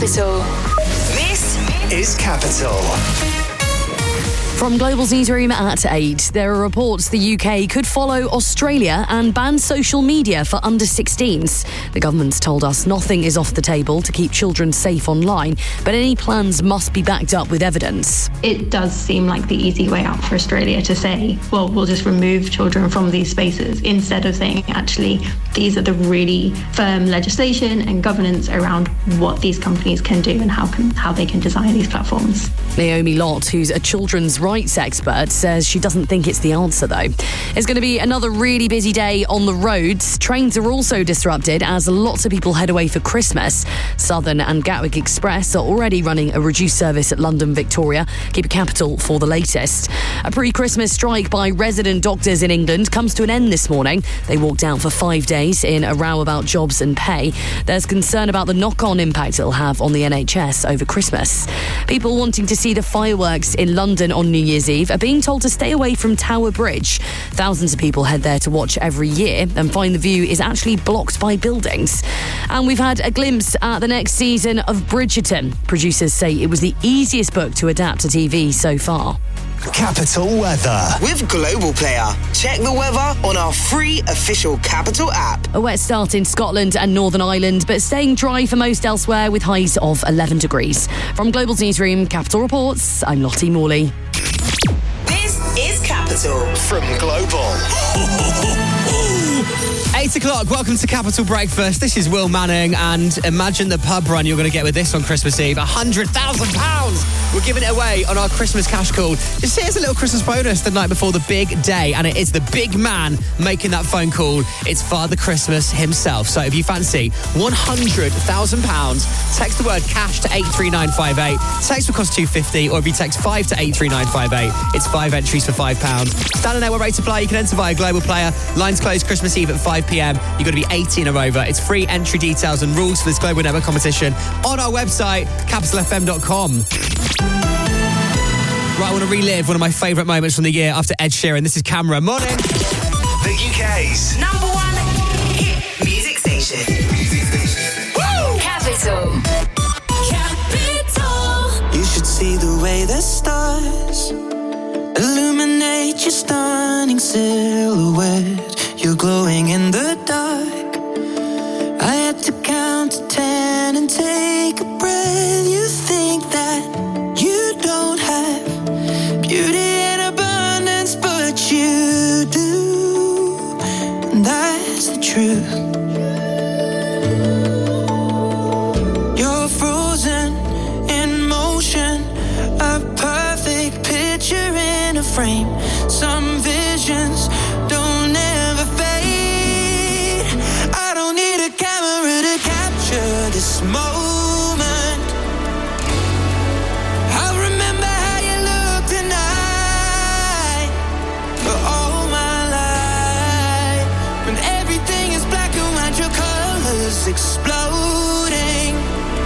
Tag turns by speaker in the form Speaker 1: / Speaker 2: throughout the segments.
Speaker 1: Capital. This
Speaker 2: is Capital.
Speaker 3: From Global's newsroom at 8, there are reports the UK could follow Australia and ban social media for under 16s. The government's told us nothing is off the table to keep children safe online, but any plans must be backed up with evidence.
Speaker 4: It does seem like the easy way out for Australia to say, well, we'll just remove children from these spaces, instead of saying, actually, these are the really firm legislation and governance around what these companies can do and how they can design these platforms.
Speaker 3: Naomi Lott, who's a children's rights expert, says she doesn't think it's the answer, though. It's going to be another really busy day on the roads. Trains are also disrupted as lots of people head away for Christmas. Southern and Gatwick Express are already running a reduced service at London Victoria. Keep a Capital for the latest. A pre-Christmas strike by resident doctors in England comes to an end this morning. They walked out for 5 days in a row about jobs and pay. There's concern about the knock-on impact it'll have on the NHS over Christmas. People wanting to see the fireworks in London on New Year's Eve are being told to stay away from Tower Bridge. Thousands of people head there to watch every year and find the view is actually blocked by buildings. And we've had a glimpse at the next season of Bridgerton. Producers say it was the easiest book to adapt to TV so far.
Speaker 2: Capital Weather.
Speaker 5: With Global Player. Check the weather on our free official Capital app.
Speaker 3: A wet start in Scotland and Northern Ireland, but staying dry for most elsewhere with highs of 11 degrees. From Global's newsroom, Capital Reports, I'm Lottie Morley.
Speaker 5: This is Capital.
Speaker 2: From Global.
Speaker 6: 8 o'clock, welcome to Capital Breakfast. This is Will Manning, and imagine the pub run you're going to get with this on Christmas Eve. £100,000! We're giving it away on our Christmas cash call. Just here's a little Christmas bonus the night before the big day, and it is the big man making that phone call. It's Father Christmas himself. So if you fancy £100,000, text the word cash to 83958. Text will cost £2.50, or if you text 5 to 83958, it's 5 entries for £5. Standing there, we're ready to play. You can enter via Global Player. Lines closed Christmas Eve at 5 p.m. You've got to be 18 or over. It's free entry details and rules for this Global Network competition on our website, capitalfm.com. Right, I want to relive one of my favourite moments from the year after Ed Sheeran. This is Camera. Morning.
Speaker 2: The UK's
Speaker 1: number one hit music station. Woo! Capital. Capital.
Speaker 7: You should see the way the stars illuminate your stunning silhouette. You're glowing in the dark. I had to count to 10 and take a breath. You think that you don't have beauty in abundance, but you do. And that's the truth. You're frozen in motion, a perfect picture in a frame. Some visions don't ever fade. I don't need a camera to capture this moment. I'll remember how you look tonight for all my life. When everything is black and white, your colors exploding.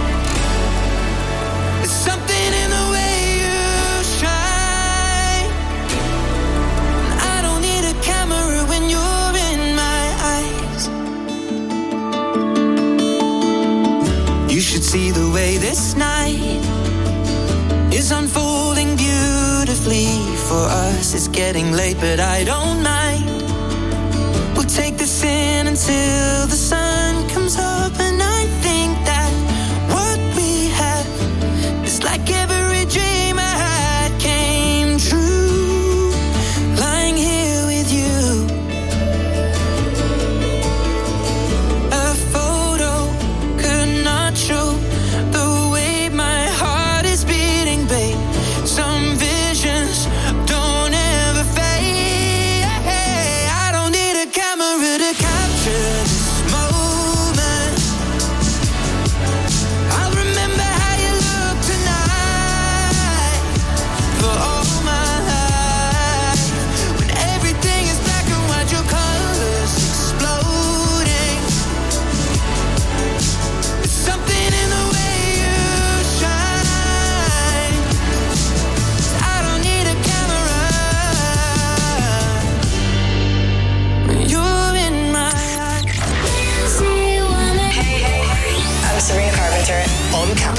Speaker 7: There's something in the way you shine. I don't need a camera when you're in my eyes. You should see the way this night is unfolding beautifully for us. It's getting late, but I don't mind. We'll take this in until the sun comes up, and I think that what we have is like every dream I had came true. Lying here with you, a photo could not show the way my heart is beating, babe. Some visions don't ever fade. I don't need a camera to capture this moment.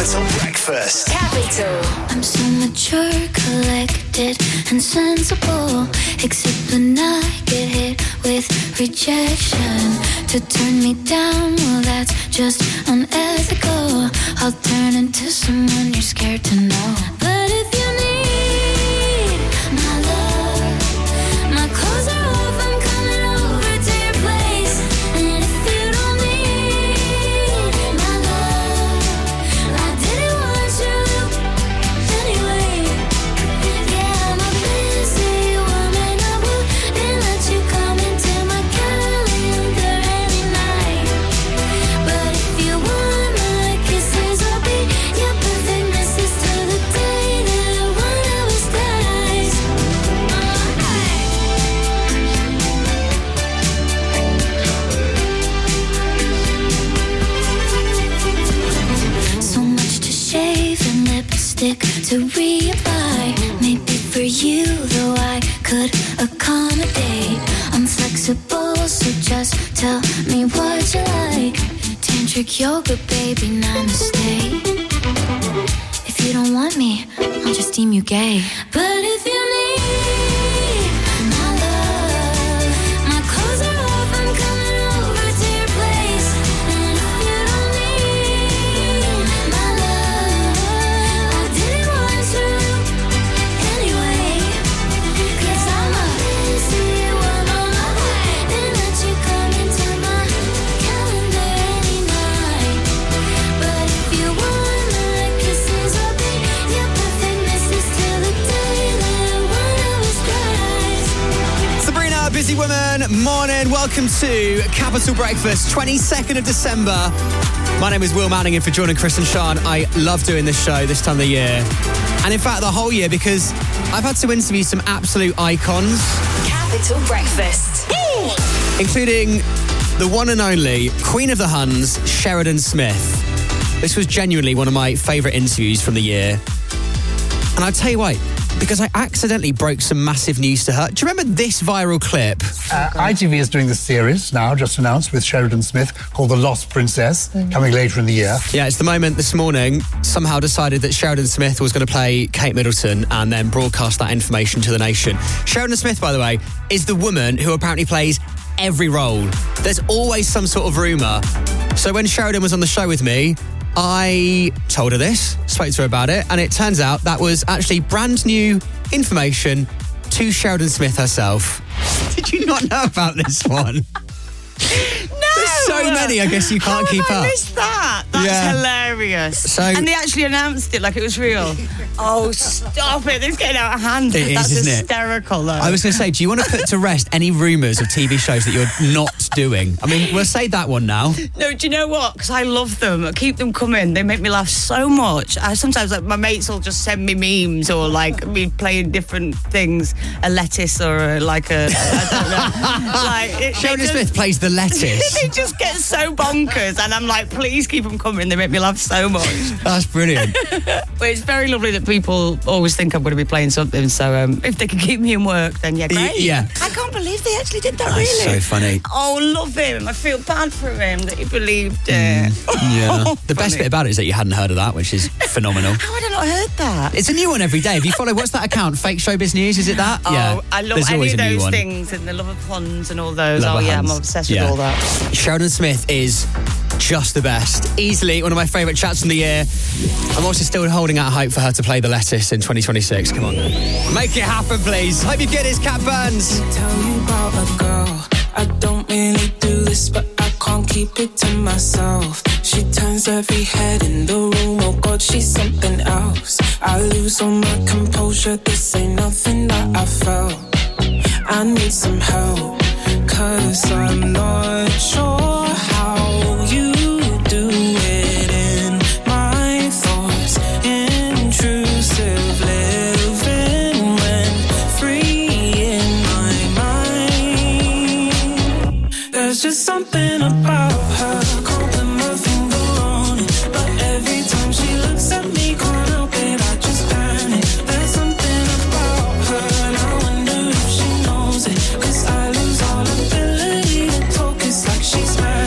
Speaker 2: Capital Breakfast.
Speaker 1: Capital.
Speaker 8: I'm so mature, collected and sensible, except when I get hit with rejection. To turn me down, well that's just unethical. I'll turn into someone you're scared to know. But if you need my love, my clothes are off, I'm coming over to your place. And if you don't need my love, I didn't want you anyway. Yeah, I'm a busy woman, I wouldn't let you come into my calendar any night. But if you want my kisses, I'll be your perfect missus till the day that one of us dies. So much to shave and lipstick to reapply. Maybe for you, though, I could accommodate. I'm flexible, so just tell me what you like. Tantric yoga, baby, namaste. If you don't want me, I'll just deem you gay. But if you need my love, my clothes are off, I'm coming over to your place. And if you don't need my love, I didn't want to anyway. 'Cause I'm a busy woman, I wouldn't let you come into my calendar any night. But if you want my kisses, I'll be your perfect missus till the day that one of us dies.
Speaker 6: Sabrina, Busy Woman, morning. Welcome to Capital Breakfast, 22nd of December. My name is Will Manning, and for John and Chris and Sean, I love doing this show this time of the year. And in fact, the whole year, because I've had to interview some absolute icons,
Speaker 1: Capital Breakfast.
Speaker 6: including the one and only Queen of the Huns, Sheridan Smith. This was genuinely one of my favourite interviews from the year. And I'll tell you why, because I accidentally broke some massive news to her. Do you remember this viral clip?
Speaker 9: ITV is doing this series now, just announced, with Sheridan Smith, called The Lost Princess, coming later in the year.
Speaker 6: Yeah, it's the moment this morning somehow decided that Sheridan Smith was going to play Kate Middleton and then broadcast that information to the nation. Sheridan Smith, by the way, is the woman who apparently plays every role. There's always some sort of rumour. So when Sheridan was on the show with me, I told her this, spoke to her about it, and it turns out that was actually brand new information to Sheridan Smith herself. Did you not know about this one? There's so many, I guess you can't keep up.
Speaker 10: I missed that. That's hilarious.
Speaker 6: So-
Speaker 10: and they actually announced it like it was real. Oh, stop it. It's getting out of hand.
Speaker 6: It is,
Speaker 10: That's
Speaker 6: isn't it?
Speaker 10: hysterical, though.
Speaker 6: I was going to say, do you want to put to rest any rumours of TV shows that you're not doing? I mean, we'll say that one now.
Speaker 10: No, do you know what? Because I love them. I keep them coming. They make me laugh so much. Sometimes, like, my mates will just send me memes or, like, me playing different things. A lettuce or, I don't know.
Speaker 6: Sheridan Smith plays the lettuce.
Speaker 10: They just get so bonkers. And I'm like, please keep them coming. They make me laugh so much.
Speaker 6: That's brilliant.
Speaker 10: But it's very lovely that people always think I'm going to be playing something. So if they can keep me in work, then yeah, great.
Speaker 6: Yeah.
Speaker 10: I can't believe they actually did that,
Speaker 6: That's
Speaker 10: really.
Speaker 6: so funny.
Speaker 10: Oh, love him. I feel bad for him that he believed it.
Speaker 6: Yeah. The best bit about it is that you hadn't heard of that, which is phenomenal.
Speaker 10: How had I not heard that?
Speaker 6: It's a new one every day. If you follow, what's that account? Fake Showbiz News, is it that?
Speaker 10: Oh,
Speaker 6: yeah.
Speaker 10: I love
Speaker 6: There's
Speaker 10: any
Speaker 6: always
Speaker 10: of
Speaker 6: a new
Speaker 10: those
Speaker 6: one.
Speaker 10: things and the love of puns and all those.
Speaker 6: Love
Speaker 10: Oh,
Speaker 6: of
Speaker 10: yeah,
Speaker 6: Huns.
Speaker 10: I'm obsessed
Speaker 6: Yeah.
Speaker 10: with all that.
Speaker 6: Sheridan Smith is just the best. Easily one of my favourite chats from the year. I'm also still holding out hope for her to play the lettuce in 2026. Come on. Make it happen, please. Hope you get this, Cat Burns.
Speaker 11: Tell you about a girl. I don't really do this, but I can't keep it to myself. She turns every head in the room. Oh God, she's something else. I lose all my composure. This ain't nothing that I felt. I need some help, 'cause I'm not sure how you do it in my thoughts. Intrusive living when free in my mind. There's just something about her. Can't put my finger on it, but every time she looks at me, can't help it, I just panic. There's something about her, and I wonder if she knows it, 'cause I lose all ability to talk. It's like she's mad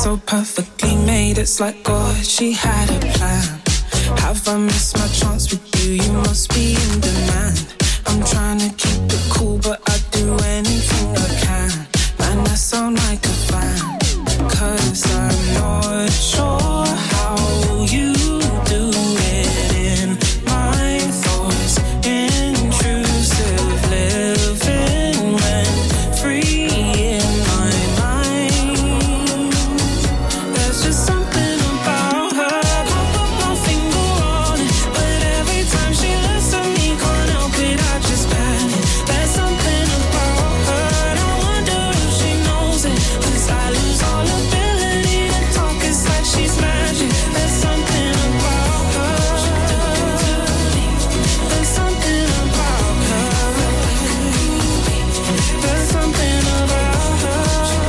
Speaker 11: so perfectly made. It's like God, she had a plan. Have I missed my chance with you? You must be in demand. I'm trying to keep it cool, but I do anything I can. Man, I sound like a fan. 'Cause I'm not sure how you do it in my thoughts. Intrusive living when free in my mind. There's just something about her. Can't put my finger on it, but every time she looks at me, can't help it, I just panic. There's something about her, and I wonder if she knows it. 'Cause I lose all ability to talk, it's like she's magic. There's something about her. There's something about her. There's something about her.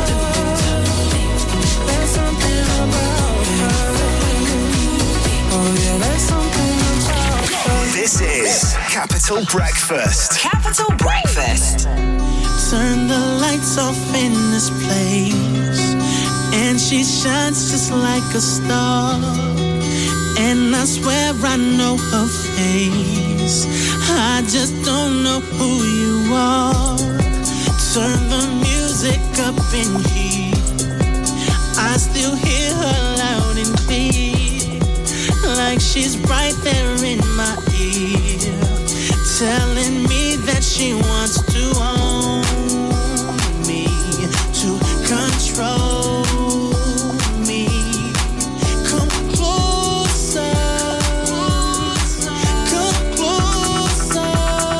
Speaker 11: There's something about her. Oh yeah, there's something about her.
Speaker 2: This is Capital Breakfast.
Speaker 5: Capital Breakfast.
Speaker 12: Turn the lights off in this place, and she shines just like a star. And I swear I know her face, I just don't know who you are. Turn the music up in here, I still hear her loud and clear, like she's right there in my ear, telling me that she wants to own me, to control me. Come closer, come closer.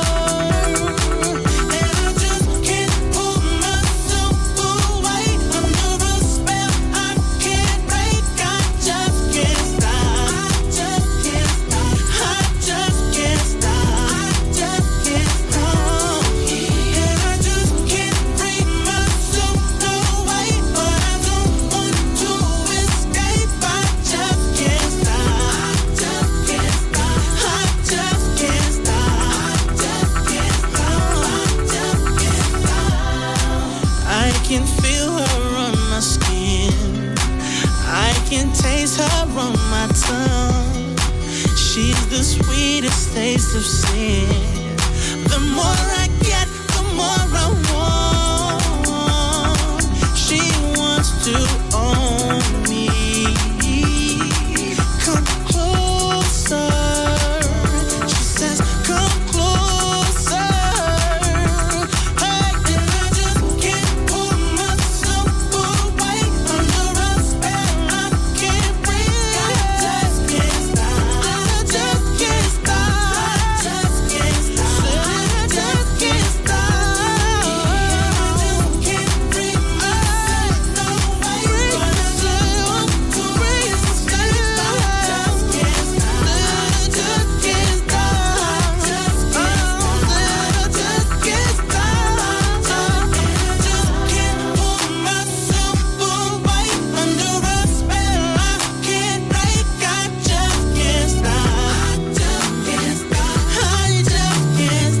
Speaker 12: And I just can't pull myself away under a spell I can't break. I just can't stop. I just can't stop. I just can't stop. I just can't stop. And I just can't free myself away, but I don't want to escape. I just can't stop. I just can't stop. I just can't stop. I just can't stop. I just can't stop. I can feel her on my skin, I can taste her on my tongue. She's the sweetest taste of sin. The more I get, the more I want. She wants to own me. Come closer. She says, come closer. Hey, and I just can't pull myself away under a spell I can't break. I just can't stop. I just can't stop. I just can't stop. I just can't stop. I just can't free myself away, but I just want to escape. I just can't stop. I just can't stop. I just can't stop. I just can't pull myself away under a spell I can't break. I just can't stop. I just can't stop. I just can't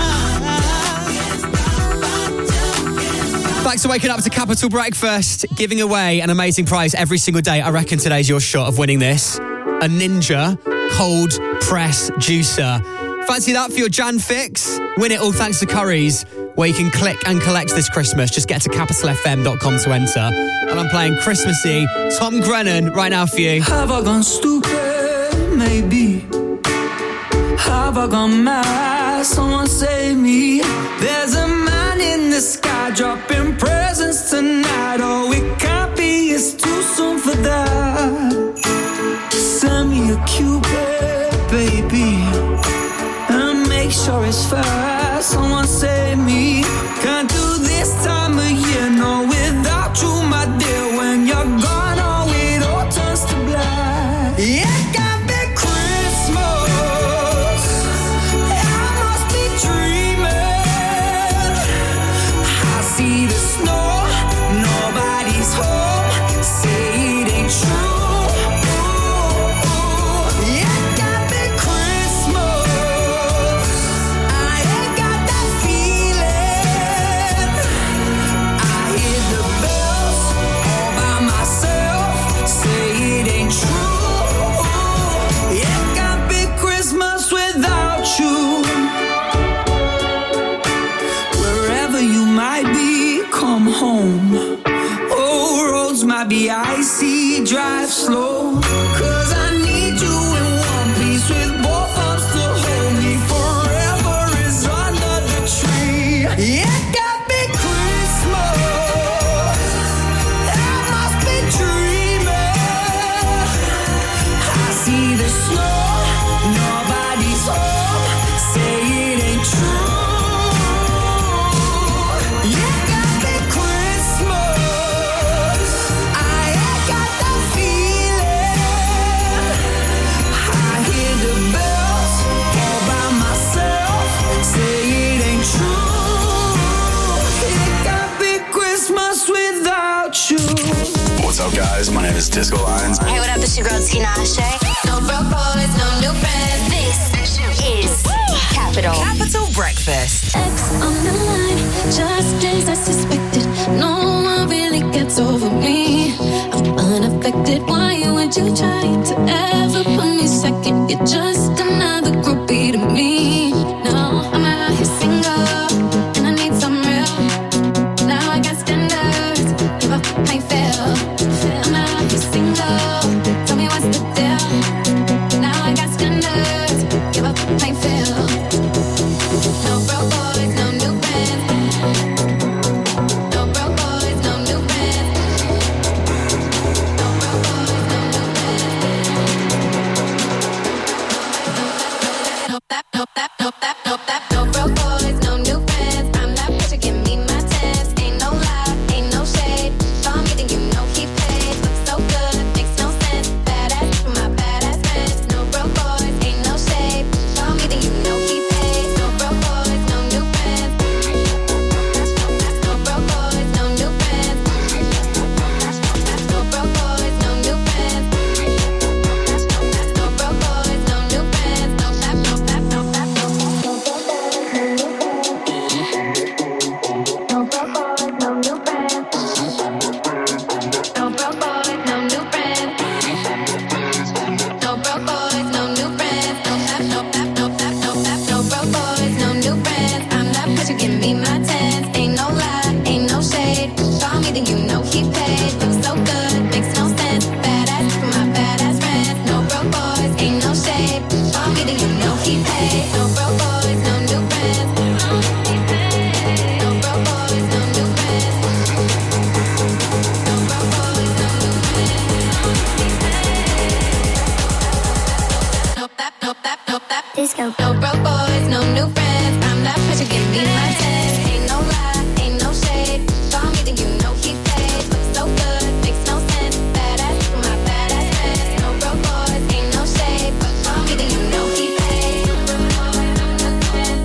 Speaker 12: stop.
Speaker 6: Thanks for waking up to Capital Breakfast, giving away an amazing prize every single day. I reckon today's your shot of winning this. A Ninja cold press juicer. Fancy that for your Jan fix? Win it all thanks to Currys, where you can click and collect this Christmas. Just get to capitalfm.com to enter. And I'm playing Christmassy Tom Grennan right now for you.
Speaker 13: Have I gone stupid? Maybe. Have I gone mad? Someone save me. There's a man in the sky dropping presents tonight. Oh, it can't be, it's too soon for that. Send me a Cupid, baby, and make sure it's fast. Someone save me. Can't do this time of year, no, without you, my dear. When you're gone, oh, it all turns to black. Yeah, can't be Christmas. I must be dreaming. I see the snow, nobody's home. Say it ain't true. Yeah, can't be Christmas. I ain't got that feeling. be icy, drive slow. 'Cause I need you in one piece with both arms to hold me. Forever is under the tree. Yeah, got me Christmas. I must be dreaming. I see the snow, nobody's home. Say it ain't true. Yeah, got me Christmas. I got the feeling. I hear the bells all by myself. Say it ain't true. Yeah, got me Christmas without you.
Speaker 2: What's up, guys? My name is Disco Lines.
Speaker 1: Hey, what up? It's your girl Tina Ashe. No broke boys, no new friends. This is Capital.
Speaker 5: Capital Breakfast.
Speaker 8: X on the line, just as I suspected. No one really gets over me. I'm unaffected. Why would you try to ever put me second? You're just another groupie to me. No, I'm out here single, and I need some real. Now I got standards, give up, I fail. I'm out here single, tell me what's the deal. Now I got standards, give up, I fail. No broke boys, no new friends. No broke boys, no new friends. No broke boys, no new friends. No that, no that, no that, no that. No broke boys, no new friends. I'm that bitch, give me my tens. Ain't no lie, ain't no shade. Saw me, then you know he paid. Looks so good, makes no sense. Badass for my badass friends. No broke boys, ain't no shade. Saw me, then you know he paid. No broke boys, no new friends. No broke boys, no new friends. No broke boys, no new friends. No broke boys, no new friends. No that, no that, no that, no that. No broke boys, no new friends. No broke boys, no new friends. No broke boys, no new friends. No that, no that, no that, no that. No broke boys, no new friends. I'm that bitch, you give me my tens. Ain't no lie, ain't no shade. Saw me, then you know he paid. Looks so good, makes no sense. Badass for my badass friends. No broke boys, ain't no shade. Saw me, then you know he paid. No broke boys, no new friends. No broke boys, no new friends. No broke boys, no new friends. No that, no that, no that. Disco. No broke boys, no new friends. I'm that bitch, you give me my tens. Ain't no lie, ain't no shade. Saw me, then you know he paid. Looks so good, makes no sense. Badass for my badass friends. No broke boys, ain't no shade. But saw me, then you know he paid. No broke boys, no new friends.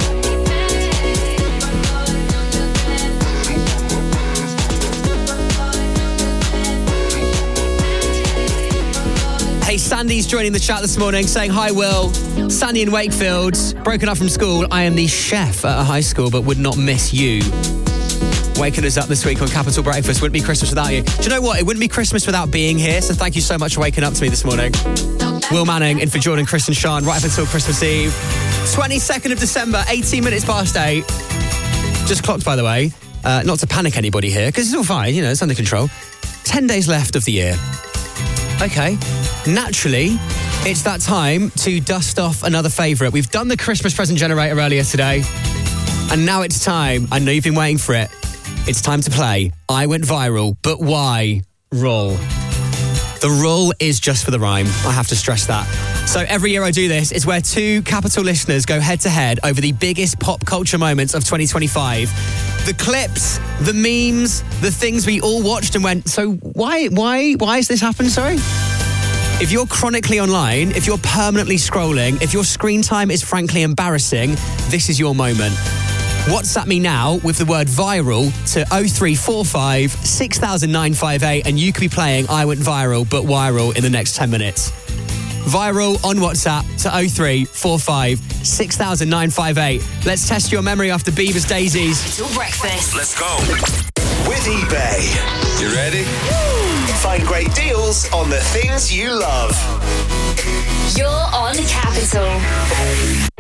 Speaker 6: Hey, Sandy's joining the chat this morning saying, hi, Will. Sandy in Wakefield, broken up from school. I am the chef at a high school, but would not miss you. Waking us up this week on Capital Breakfast. Wouldn't be Christmas without you. Do you know what? It wouldn't be Christmas without being here, so thank you so much for waking up to me this morning. Will Manning in for Jordan, Chris and Sean right up until Christmas Eve. 22nd of December, 18 minutes past 8. Just clocked, by the way. Not to panic anybody here, because it's all fine, you know, it's under control. 10 days left of the year. Okay. Naturally, it's that time to dust off another favourite. We've done the Christmas present generator earlier today. And now it's time. I know you've been waiting for it. It's time to play I Went Viral, but why? Roll. The roll is just for the rhyme. I have to stress that. So every year I do this. It's where two Capital listeners go head to head over the biggest pop culture moments of 2025. The clips, the memes, the things we all watched and went, so why has this happened, sorry? If you're chronically online, if you're permanently scrolling, if your screen time is frankly embarrassing, this is your moment. WhatsApp me now with the word viral to 0345 60958 and you could be playing I Went Viral but Viral in the next 10 minutes. Viral on WhatsApp to 0345 60958. Let's test your memory after Bieber's Daisies.
Speaker 1: Capital Breakfast.
Speaker 2: Let's go. With eBay. You ready? Find great deals on the things you love.
Speaker 1: You're on Capital.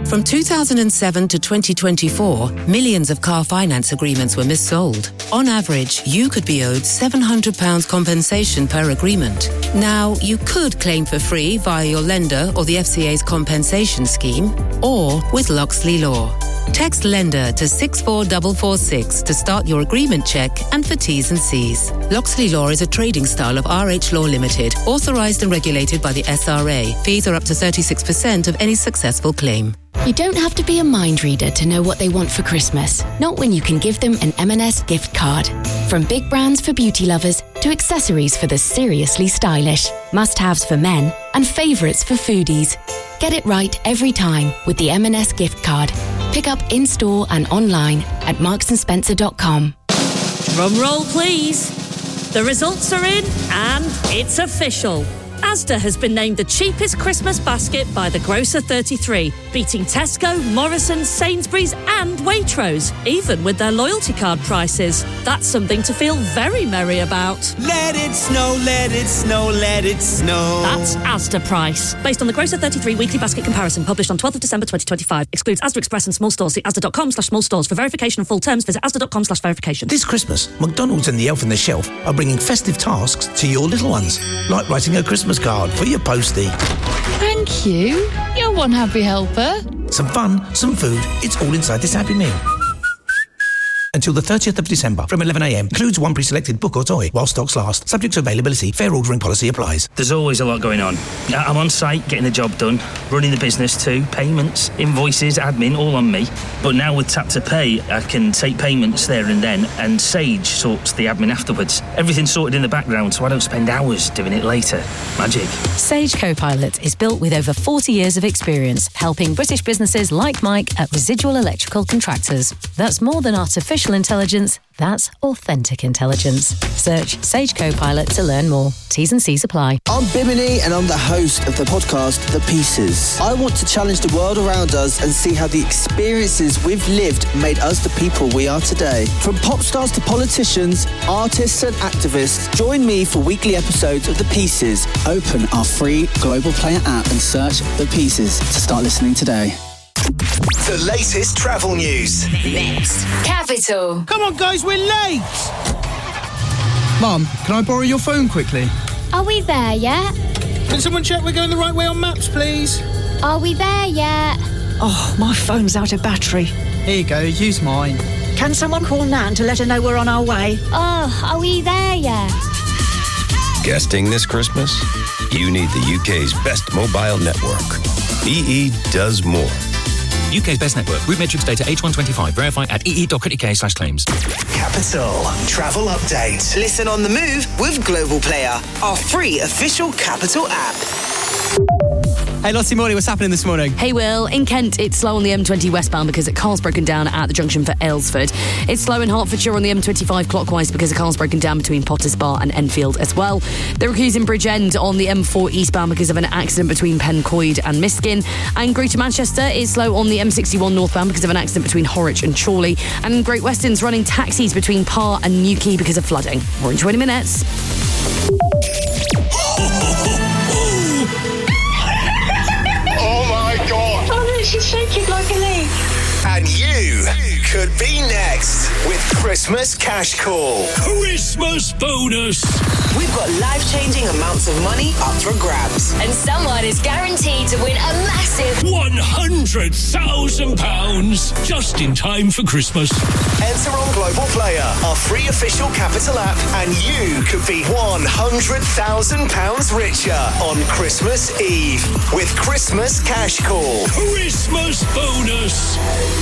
Speaker 14: From 2007 to 2024, millions of car finance agreements were missold. On average, you could be owed £700 compensation per agreement. Now, you could claim for free via your lender or the FCA's compensation scheme, or with Loxley Law. Text LENDER to 64446 to start your agreement check and for T's and C's. Loxley Law is a trading style of RH Law Limited, authorised and regulated by the SRA. Fees are up to 36% of any successful claim.
Speaker 15: You don't have to be a mind reader to know what they want for Christmas. Not when you can give them an M&S gift card. From big brands for beauty lovers to accessories for the seriously stylish, must-haves for men and favourites for foodies. Get it right every time with the M&S gift card. Pick up in-store and online at marksandSpencer.com.
Speaker 16: Drum roll, please. The results are in and it's official. Asda has been named the cheapest Christmas basket by the Grocer 33, beating Tesco, Morrisons, Sainsbury's and Waitrose, even with their loyalty card prices. That's something to feel very merry about.
Speaker 12: Let it snow, let it snow, let it snow.
Speaker 16: That's Asda price. Based on the Grocer 33 weekly basket comparison published on 12th of December 2025. Excludes Asda Express and small stores. See asda.com/small stores. For verification and full terms, visit asda.com/verification.
Speaker 17: This Christmas, McDonald's and the Elf on the Shelf are bringing festive tasks to your little ones, like writing a Christmas card for your postie.
Speaker 18: Thank you. You're one happy helper.
Speaker 17: Some fun, some food, it's all inside this Happy Meal. Until the 30th of December from 11am. Includes one pre-selected book or toy while stocks last. Subject to availability. Fair ordering policy applies.
Speaker 19: There's always a lot going on. I'm on site, getting the job done, running the business too, payments, invoices, admin, all on me. But now with Tap to Pay, I can take payments there and then, and Sage sorts the admin afterwards. Everything's sorted in the background, so I don't spend hours doing it later. Magic.
Speaker 20: Sage Copilot is built with over 40 years of experience, helping British businesses like Mike at Residual Electrical Contractors. That's more than artificial intelligence, that's authentic intelligence. Search Sage Copilot to learn more. T's and C's apply.
Speaker 21: I'm Bimini and I'm the host of the podcast The Pieces. I want to challenge the world around us and see how the experiences we've lived made us the people we are today. From pop stars to politicians, artists and activists, join me for weekly episodes of The Pieces. Open our free Global Player app and search The Pieces to start listening today.
Speaker 2: The latest travel news.
Speaker 1: Next. Capital.
Speaker 22: Come on, guys, we're late! Mum, can I borrow your phone quickly?
Speaker 23: Are we there yet?
Speaker 22: Can someone check we're going the right way on maps, please?
Speaker 23: Are we there yet?
Speaker 24: Oh, my phone's out of battery.
Speaker 22: Here you go, use mine.
Speaker 24: Can someone call Nan to let her know we're on our way?
Speaker 23: Oh, are we there yet?
Speaker 25: Guesting this Christmas? You need the UK's best mobile network. EE does more.
Speaker 26: UK's best network. Route Matrix data H125. Verify at ee.co.uk/claims.
Speaker 2: Capital Travel Update.
Speaker 5: Listen on the move with Global Player, our free official Capital app.
Speaker 6: Hey, Lottie Morley, what's happening this morning?
Speaker 3: Hey, Will. In Kent, it's slow on the M20 westbound because a car's broken down at the junction for Aylesford. It's slow in Hertfordshire on the M25 clockwise because a car's broken down between Potters Bar and Enfield as well. There are queues in Bridgend on the M4 eastbound because of an accident between Pencoed and Miskin. And Greater Manchester is slow on the M61 northbound because of an accident between Horwich and Chorley. And Great Western's running taxis between Parr and Newquay because of flooding. More in 20 minutes.
Speaker 23: She's shaking like a leaf.
Speaker 2: And you could be next with Christmas Cash Call.
Speaker 12: Christmas bonus.
Speaker 5: We've got life-changing amounts of money up for grabs.
Speaker 1: And someone is guaranteed to win a massive
Speaker 12: £100,000 just in time for Christmas.
Speaker 2: Enter on Global Player, our free official Capital app, and you could be £100,000 richer on Christmas Eve with Christmas Cash Call.
Speaker 12: Christmas bonus.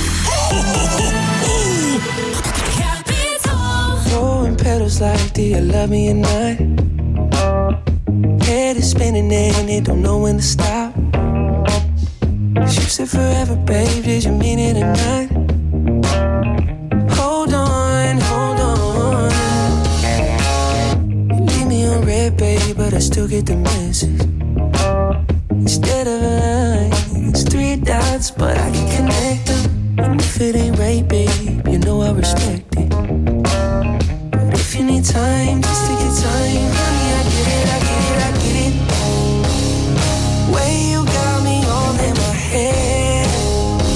Speaker 7: Throwing petals like, do you love me or not? Head is spinning and it don't know when to stop. You said forever, babe, did you mean it or not? Hold on, hold on. You leave me on red, babe, but I still get the message. Instead of a line, it's 3 dots, but I can connect them. And if it ain't right, babe, you know I respect it. But if you need time, just take your time. Honey, I get it, I get it, I get it. Way you got me all in my head.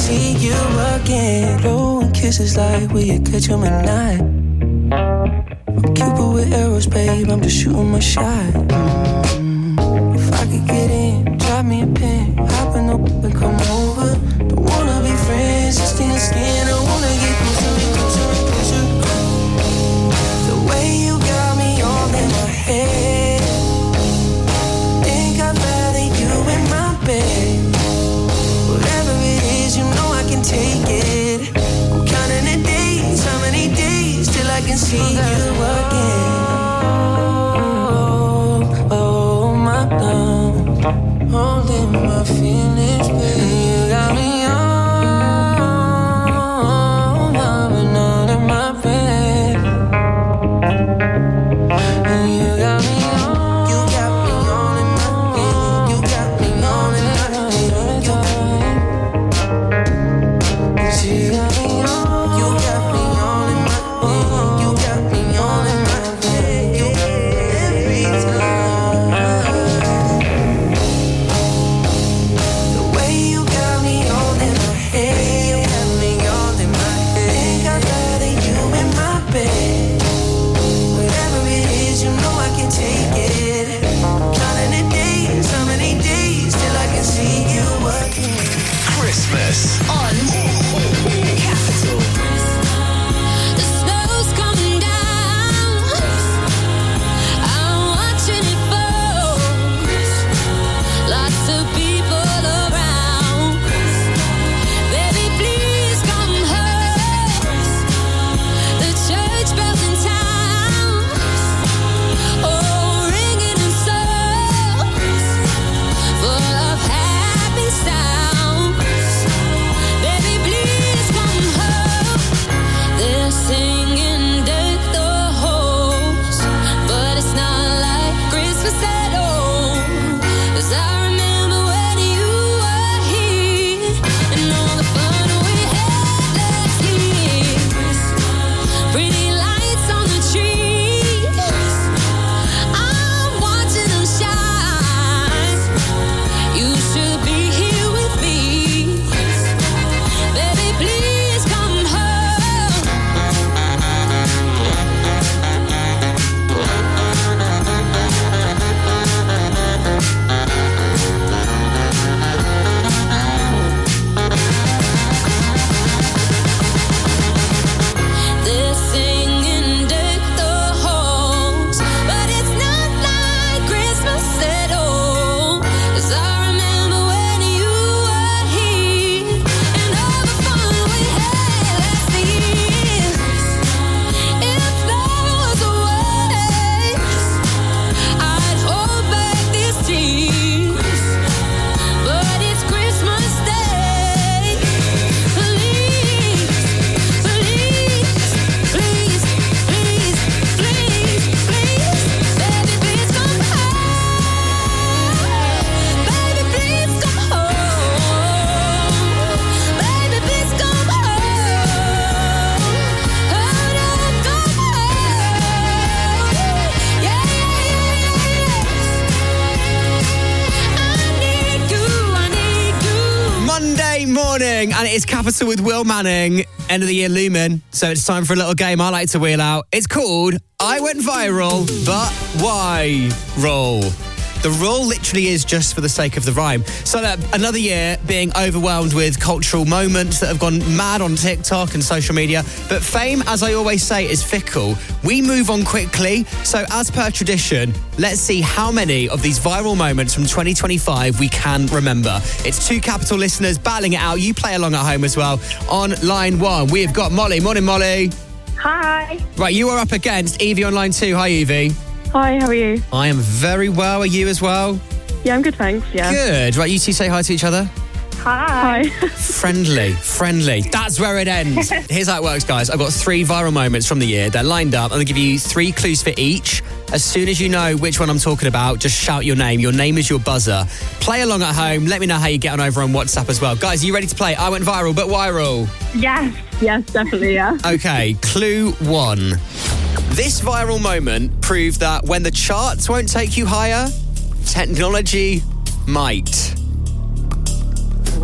Speaker 7: see you again. Blowing kisses like will you catch 'em at night? I'm Cupid with arrows, babe, I'm just shooting my shot. If I could get in, drop me a pin, hop in up and come over. Don't wanna be friends, just in the skin, I wanna get closer and closer and closer. The way you got me all in my head, think I'd rather you in my bed. Whatever it is, you know I can take it. I'm counting the days, how many days till I can see you again. Oh my love, holding my feelings, baby. You got me on, loving all in my bed. And you got me on, you got me on in my bed. You got me on in my bed. You got me on, you got me on in my bed. You got me on in my bed. Every time. The way you got me all in my head, you got me all in my head. Think I'd rather you in my bed. Whatever it is, you know I can take it. Counting the days, how many days till I can see you again.
Speaker 2: Christmas on Capital.
Speaker 1: The snow's coming down. I'm watching it fall. Lots of people around. Baby, please come home. The church bells in town. Oh, ringing in songs full of happy sounds. Baby, please come home. They're singing Deck the Halls, but it's not like Christmas at all. 'Cause I remember when you were here and all the fun we had last year. Pretty lights on the tree, I'm watching them shine. You should be here with me. Baby, please come home. They're singing Deck the Halls, but it's not like Christmas at all. 'Cause I remember when you were here and all the fun we had last year. If there was a way, I'd hold back these tears, but it's Christmas Day. Please, please, please, please, please, please, baby, please come home. Baby, please come home. Baby, please come home. Oh no, come home. Yeah, yeah, yeah, yeah. I need you.
Speaker 6: Monday morning, and it is Capital with Will Manning. End of the year Lumen. So it's time for a little game I like to wheel out. It's called I Went Viral, but why roll? The rule literally is just for the sake of the rhyme. So that another year being overwhelmed with cultural moments that have gone mad on TikTok and social media. But fame, as I always say, is fickle. We move on quickly. So as per tradition, let's see how many of these viral moments from 2025 we can remember. It's two Capital listeners battling it out. You play along at home as well. On line one, we have got Molly. Morning, Molly.
Speaker 4: Hi.
Speaker 6: Right, you are up against Evie on line two. Hi, Evie.
Speaker 4: Hi, how are you?
Speaker 6: I am very well. Are you as well?
Speaker 4: Yeah, I'm good, thanks. Yeah.
Speaker 6: Good. Right, you two say hi to each other.
Speaker 4: Hi.
Speaker 6: Friendly. That's where it ends. Here's how it works, guys. I've got 3 viral moments from the year. They're lined up. I'm going to give you 3 clues for each. As soon as you know which one I'm talking about, just shout your name. Your name is your buzzer. Play along at home. Let me know how you get on over on WhatsApp as well. Guys, are you ready to play? I Went Viral, but viral.
Speaker 4: Yes, definitely, yeah.
Speaker 6: Okay, clue 1. This viral moment proved that when the charts won't take you higher, technology might.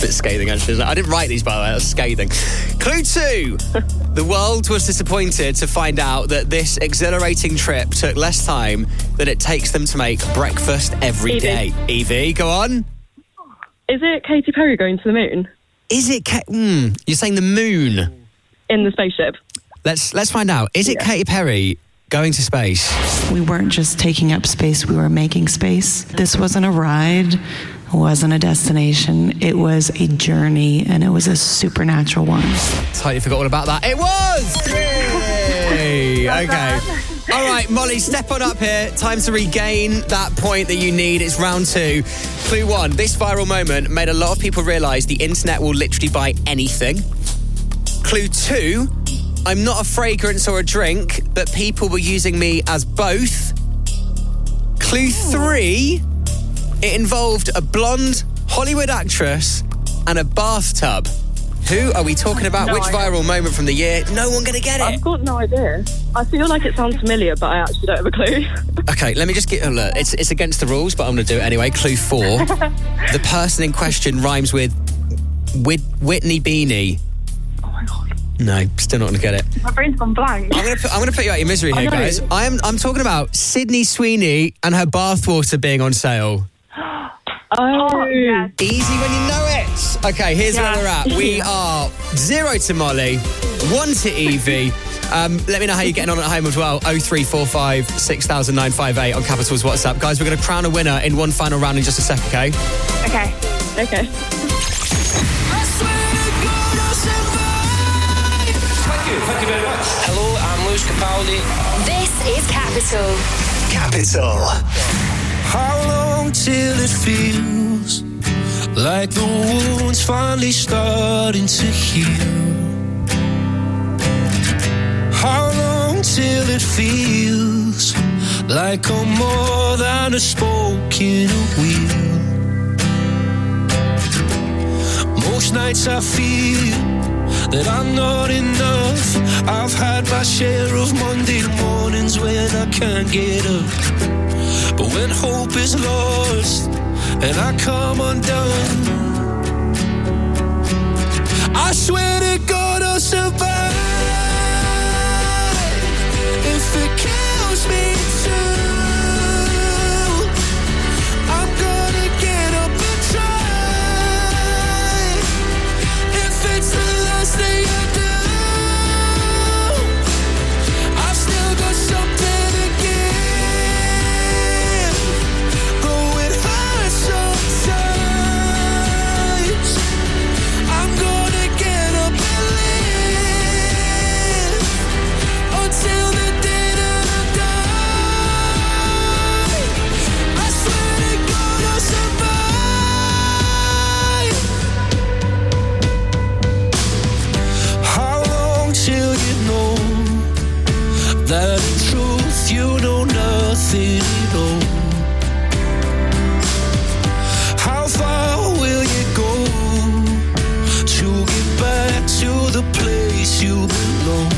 Speaker 6: bit scathing, actually, isn't it? I didn't write these, by the way. That was scathing. Clue 2. The world was disappointed to find out that this exhilarating trip took less time than it takes them to make breakfast every day. Evie, go on.
Speaker 4: Is it Katy Perry going to the moon?
Speaker 6: Is it... you're saying the moon?
Speaker 4: In the spaceship.
Speaker 6: Let's find out. Is it Katy Perry going to space?
Speaker 8: We weren't just taking up space, we were making space. This wasn't a ride, it wasn't a destination, it was a journey, and it was a supernatural one.
Speaker 6: Totally forgot all about that. It was! Yay! Okay. All right, Molly, step on up here. Time to regain that point that you need. It's round 2. Clue 1. This viral moment made a lot of people realise the internet will literally buy anything. Clue 2. I'm not a fragrance or a drink, but people were using me as both. Clue 3, it involved a blonde Hollywood actress and a bathtub. Who are we talking about?
Speaker 4: No
Speaker 6: Which viral moment from the year? No one going to get it.
Speaker 4: I've got no idea. I feel like it sounds familiar, but I actually don't have a clue.
Speaker 6: Okay, let me just get... look, it's against the rules, but I'm going to do it anyway. Clue 4, the person in question rhymes with Whitney Beanie. No, still not going to get it.
Speaker 4: My brain's gone blank.
Speaker 6: I'm going to put you out your misery here, guys. I'm talking about Sydney Sweeney and her bathwater being on sale.
Speaker 4: Oh, yeah.
Speaker 6: Easy when you know it. Okay, here's where we're at. We are 0 to Molly, 1 to Evie. Let me know how you're getting on at home as well. 0345 60958 on Capital's WhatsApp. Guys, we're going to crown a winner in one final round in just a sec, okay?
Speaker 4: Okay. Okay.
Speaker 9: Thank you very much. Hello, I'm Lewis Capaldi.
Speaker 1: This is Capital.
Speaker 2: Capital.
Speaker 7: How long till it feels like the wound's finally starting to heal? How long till it feels like I'm more than a spoke in a wheel? Most nights I feel that I'm not enough. I've had my share of Monday mornings when I can't get up. But when hope is lost and I come undone, I swear to God I'll survive. If it kills me too, I'm gonna get up and try. If it's the last thing I do, I've still got something to give. That in truth you know nothing at all. How far will you go to get back to the place you belong?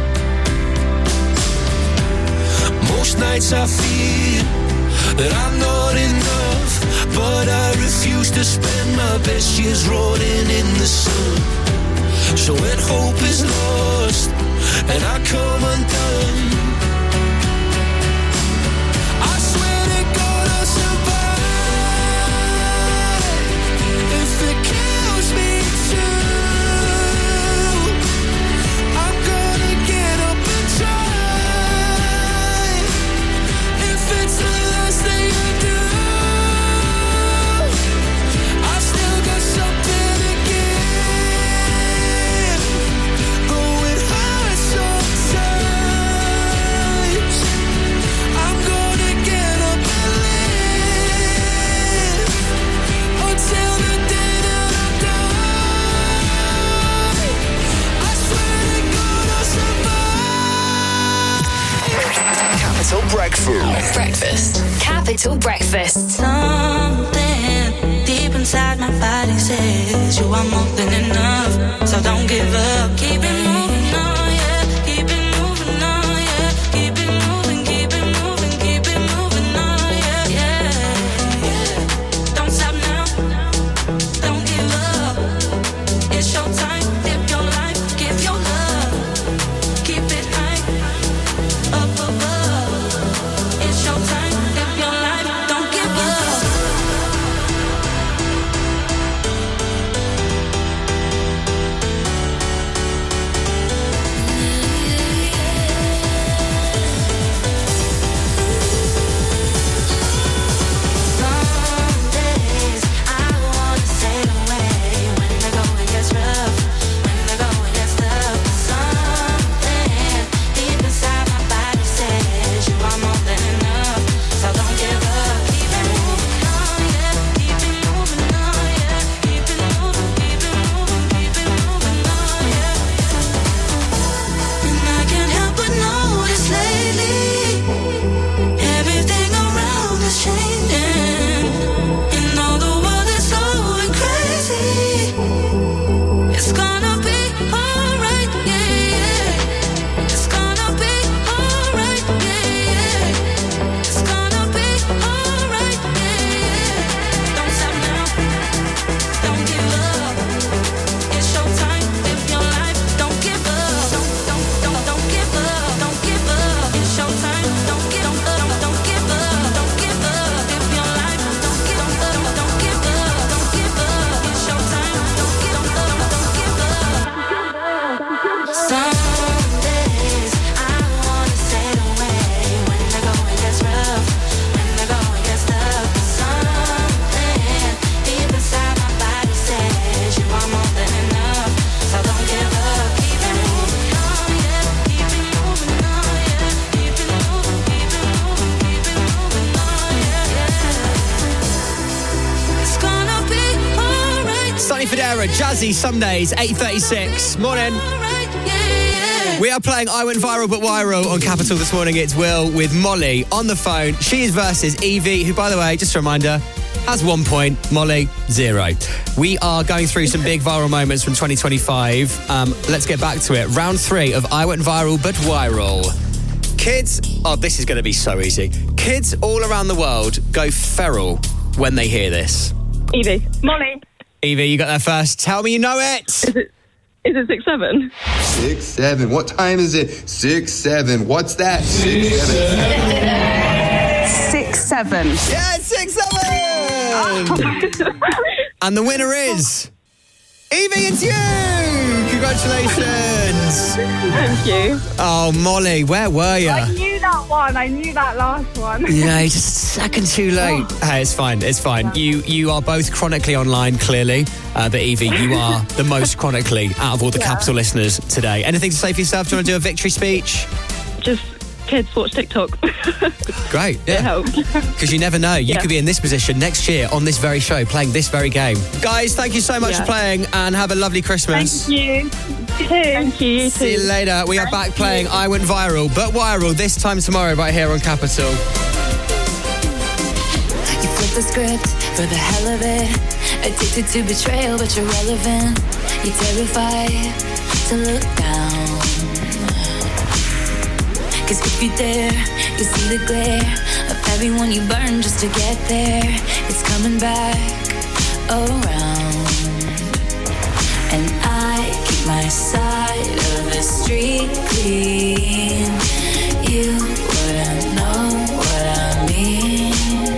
Speaker 7: Most nights I feel that I'm not enough, but I refuse to spend my best years rotting in the sun. So when hope is lost and I come undone, I swear to God I'll survive. If it kills me too, I'm gonna get up and try. If it's the last thing I do, I've still got something to give. Though it hurts sometimes, I'm gonna get up and live until the day that I die. I swear to God I'll survive.
Speaker 2: Capital Breakfast.
Speaker 1: Capital Breakfast.
Speaker 10: Something deep inside my body says you are more than enough. So don't give up. Keep it moving on, yeah. Keep it moving on, yeah. Keep it moving, keep it moving, keep it moving on, yeah, yeah. Don't stop now. Don't give up.
Speaker 6: Secret, Jazzy, some days, 8:36. Morning. We are playing I Went Viral But Viral on Capital this morning. It's Will with Molly on the phone. She is versus Evie, who, by the way, just a reminder, has 1 point. Molly, 0. We are going through some big viral moments from 2025. Let's get back to it. Round 3 of I Went Viral But Viral. Kids, this is going to be so easy. Kids all around the world go feral when they hear this.
Speaker 4: Evie. Molly.
Speaker 6: Evie, you got there first. Tell me you know it.
Speaker 4: Is it 6-7?
Speaker 11: 6-7. What time is it? 6-7. What's that? 6-7.
Speaker 13: 6-7.
Speaker 6: Yeah, it's 6-7. And the winner is Evie. It's you. Congratulations.
Speaker 4: Thank you.
Speaker 6: Oh, Molly, where were you?
Speaker 13: I knew that one. I knew that last one.
Speaker 6: Yeah, you're just a second too late. Hey, it's fine. It's fine. You are both chronically online, clearly. But Evie, you are the most chronically out of all the Capital listeners today. Anything to say for yourself? Do you want to do a victory speech?
Speaker 4: Just kids watch TikTok.
Speaker 6: Great. Yeah.
Speaker 4: It helps.
Speaker 6: Because you never know. You could be in this position next year on this very show, playing this very game. Guys, thank you so much for playing and have a lovely Christmas.
Speaker 13: Thank you.
Speaker 4: Thank you. You
Speaker 6: See
Speaker 4: too.
Speaker 6: you later. We are back playing I Went Viral But Viral this time tomorrow right here on Capital.
Speaker 10: You flip the script for the hell of it. Addicted to betrayal, but you're relevant. You're terrified to look down. Cause if you dare, you see the glare of everyone you burn just to get there. It's coming back around. And I keep my side of the street clean. You wouldn't know what I mean.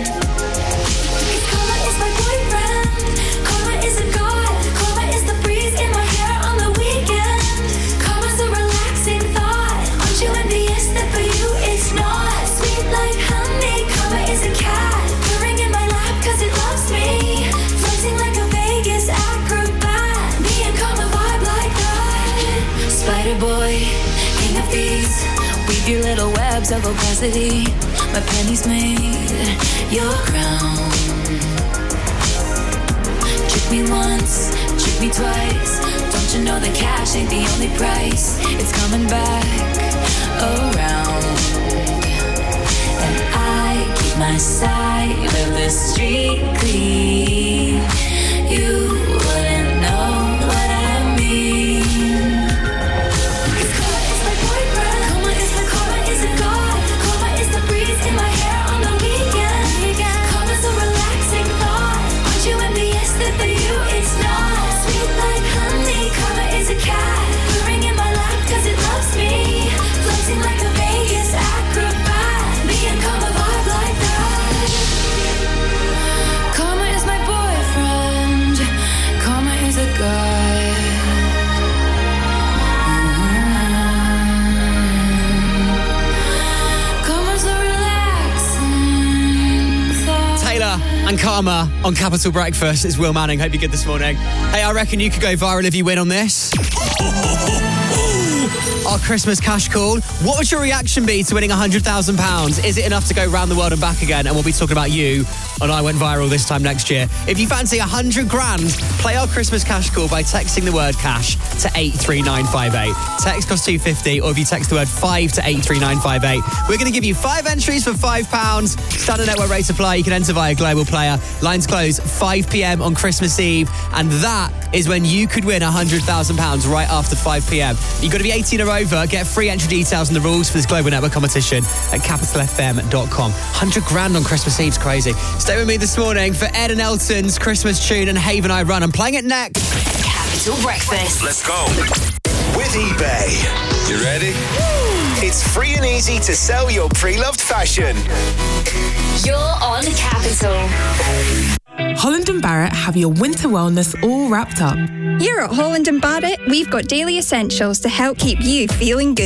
Speaker 10: Karma is my boyfriend. Karma is a god. Karma is the breeze in my hair on the weekend. Karma's a relaxing thought. Aren't you envious that for you it's not? Sweet like honey. Karma is a cat purring in my lap cause it loves me. Flexing like a Vegas acrobat. Me and Karma vibe like that. Spider boy, king of thieves. Weave your little webs of opacity. My pennies made your crown. Trick me once, trick me twice. Don't you know the cash ain't the only price? It's coming back around. And I keep my side of the street clean. You wouldn't know what I mean. Karma is my boyfriend. Karma is a god. Karma is the breeze in my hair on the weekend. Karma's a relaxing thought. Aren't you envious that for you it's not? Sweet like honey. Karma is a cat purring in my lap cause it loves me. Flexing like a Vegas acrobat. Me and Karma vibe like that. Karma is my boyfriend. Karma is a god. Karma's a relaxing thought.
Speaker 6: Taylor and Karma on Capital Breakfast. It's Will Manning. Hope you're good this morning. Hey, I reckon you could go viral if you win on this. Our Christmas cash call. What would your reaction be to winning £100,000? Is it enough to go round the world and back again? And we'll be talking about you on I Went Viral this time next year. If you fancy 100 grand, play our Christmas cash call by texting the word cash to 83958. Text costs £2.50, or if you text the word 5 to 83958. We're going to give you 5 entries for £5. Standard network rate apply. You can enter via Global Player. Lines close 5 p.m. on Christmas Eve, and that is when you could win £100,000 right after 5 p.m. You've got to be 18 or over. Get free entry details and the rules for this Global Network competition at capitalfm.com. 100 grand on Christmas Eve's crazy. Stay with me this morning for Ed and Elton's Christmas tune and Haven I Run. I'm playing it next.
Speaker 1: Capital Breakfast.
Speaker 2: Let's go. With eBay. You ready? It's free and easy to sell your pre-loved fashion.
Speaker 1: You're on Capital.
Speaker 14: Holland & Barrett have your winter wellness all wrapped up.
Speaker 15: Here at Holland & Barrett, we've got daily essentials to help keep you feeling good.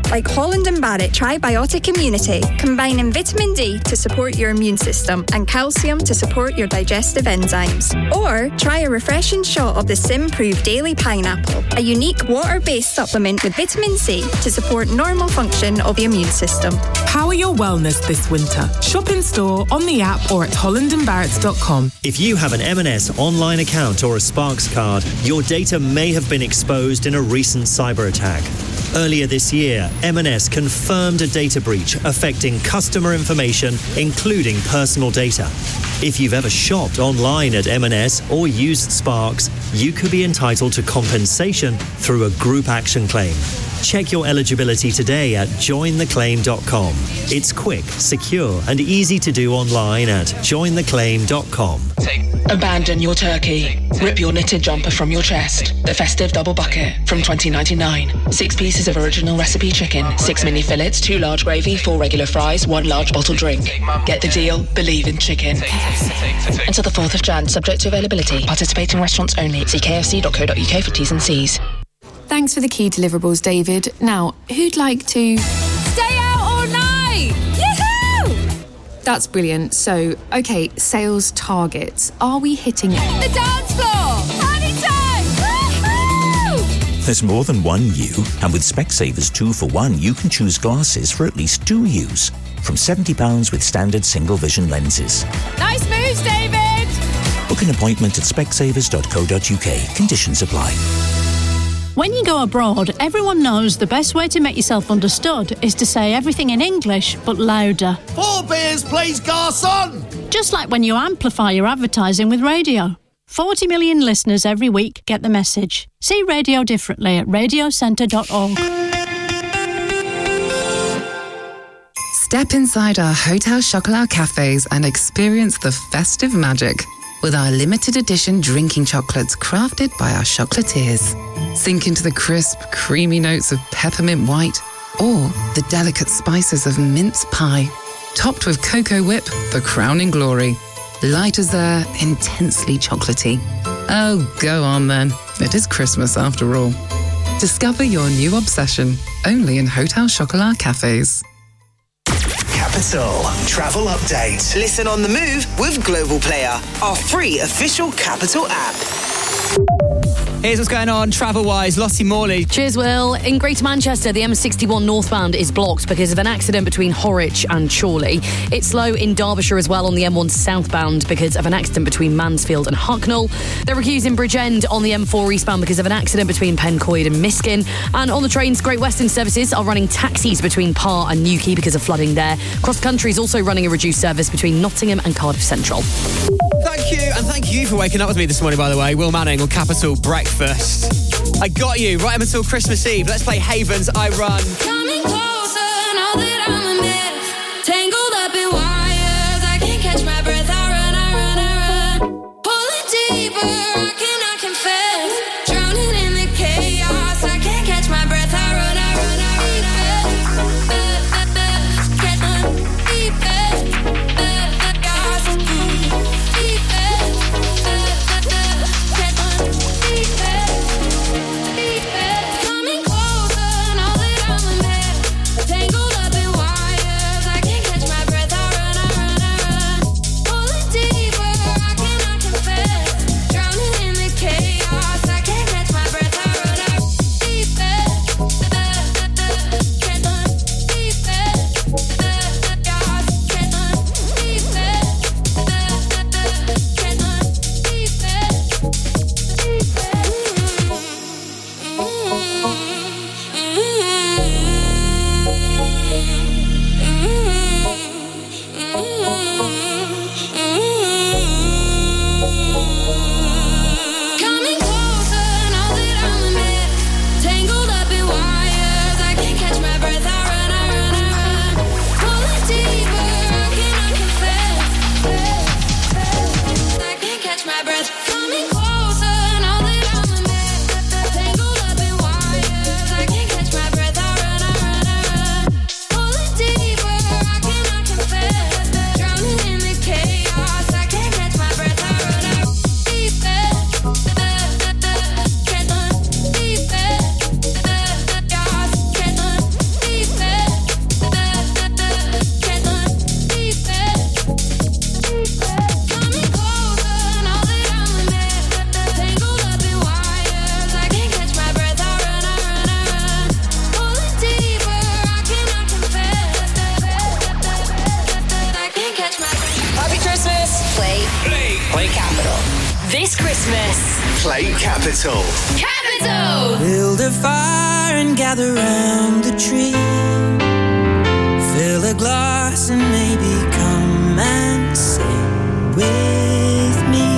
Speaker 15: like Holland & Barrett Tribiotic Immunity, combining vitamin D to support your immune system and calcium to support your digestive enzymes. Or try a refreshing shot of the Simprove Daily Pineapple, a unique water-based supplement with vitamin C to support normal function of the immune system.
Speaker 14: Power your wellness this winter. Shop in store, on the app or at hollandandbarretts.com.
Speaker 16: If you have an M&S online account or a Sparks card, your data may have been exposed in a recent cyber attack. Earlier this year, M&S confirmed a data breach affecting customer information, including personal data. If you've ever shopped online at M&S or used Sparks, you could be entitled to compensation through a group action claim. Check your eligibility today at jointheclaim.com. It's quick, secure and easy to do online at jointheclaim.com.
Speaker 17: Abandon your turkey. Rip your knitted jumper from your chest. The festive double bucket from $20.99. 6 pieces of original recipe chicken, 6 mini fillets, 2 large gravy, 4 regular fries, 1 large bottle drink. Get the deal. Believe in chicken. Until the 4th of Jan, subject to availability. Participating restaurants only. See kfc.co.uk for T's and C's.
Speaker 18: Thanks for the key deliverables, David. Now, who'd like to...
Speaker 19: Stay out all night! Yoo-hoo!
Speaker 18: That's brilliant. So, okay, sales targets. Are we hitting it?
Speaker 19: The dance floor! Party time! Woo-hoo!
Speaker 20: There's more than one you, and with Specsavers 2 for 1, you can choose glasses for at least 2 use. From £70 with standard single vision lenses.
Speaker 19: Nice moves, David!
Speaker 20: Book an appointment at specsavers.co.uk. Conditions apply.
Speaker 27: When you go abroad, everyone knows the best way to make yourself understood is to say everything in English, but louder.
Speaker 28: 4 beers, please, garçon!
Speaker 27: Just like when you amplify your advertising with radio. 40 million listeners every week get the message. See radio differently at radiocentre.org.
Speaker 29: Step inside our Hotel Chocolat cafes and experience the festive magic with our limited edition drinking chocolates crafted by our chocolatiers. Sink into the crisp, creamy notes of peppermint white or the delicate spices of mince pie. Topped with cocoa whip, the crowning glory. Light as air, intensely chocolatey. Oh, go on then. It is Christmas after all. Discover your new obsession, only in Hotel Chocolat cafes.
Speaker 2: Capital Travel Update.
Speaker 5: Listen on the move with Global Player, our free official Capital app.
Speaker 6: Here's what's going on travel-wise. Lottie Morley.
Speaker 3: Cheers, Will. In Greater Manchester, the M61 northbound is blocked because of an accident between Horwich and Chorley. It's slow in Derbyshire as well on the M1 southbound because of an accident between Mansfield and Hucknall. There are queues in Bridgend on the M4 eastbound because of an accident between Pencoed and Miskin. And on the trains, Great Western services are running taxis between Par and Newquay because of flooding there. Cross Country is also running a reduced service between Nottingham and Cardiff Central.
Speaker 6: Thank you, and thank you for waking up with me this morning, by the way. Will Manning on Capital Breakfast. I got you right up until Christmas Eve. Let's play Haven's I Run.
Speaker 10: Coming closer, know that I'm a mess. Tangled up in wires, I can't catch my breath. I run. Pulling deeper, I cannot confess. Drowning in the chaos, I can't catch my breath. I run. Coming closer, know that I'm a mess.
Speaker 1: This Christmas.
Speaker 2: Play Capital.
Speaker 1: Capital!
Speaker 7: Build a fire and gather round the tree. Fill a glass and maybe come and sing with me.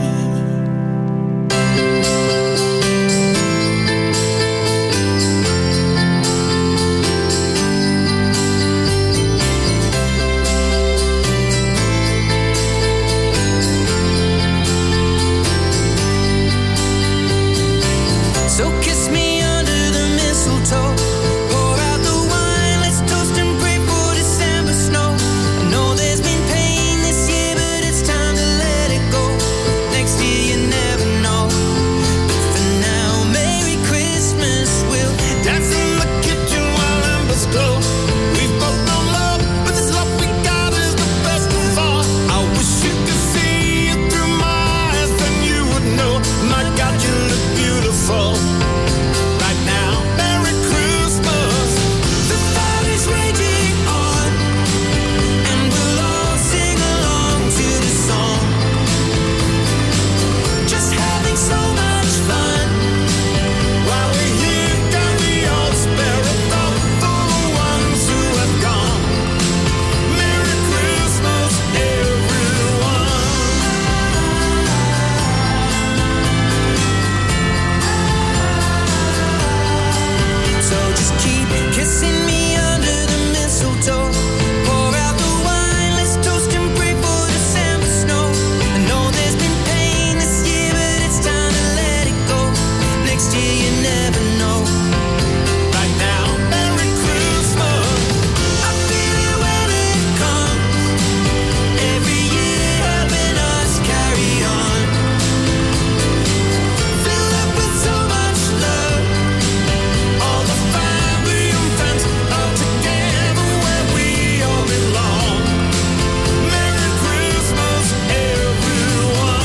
Speaker 7: So kiss me under the mistletoe. Pour out the wine, let's toast and pray for December snow. I know there's been pain this year, but it's time to let it go. Next year you never know. But for now, Merry Christmas. We'll
Speaker 28: Dance in the kitchen while embers glow. We've both known love, but this love we got is the best of all. I wish you could see it through my eyes, then you would know. My God, you look beautiful. Right now, Merry Christmas.
Speaker 7: The fire's raging on, and we'll all sing along to the song. Just having so much fun.
Speaker 28: While we're here, can we all spare a thought for the ones who have gone? Merry Christmas, everyone.
Speaker 7: So just keep kissing me under the mistletoe. Pour out the wine, let's toast and pray for December snow. I know there's been pain this year, but it's time to let it go. Next year you never know.
Speaker 28: Right now, Merry Christmas.
Speaker 7: I feel it when it comes. Every year helping us carry on. Filled up with so much love. All the family and friends are together where we all belong.
Speaker 28: Merry Christmas, everyone.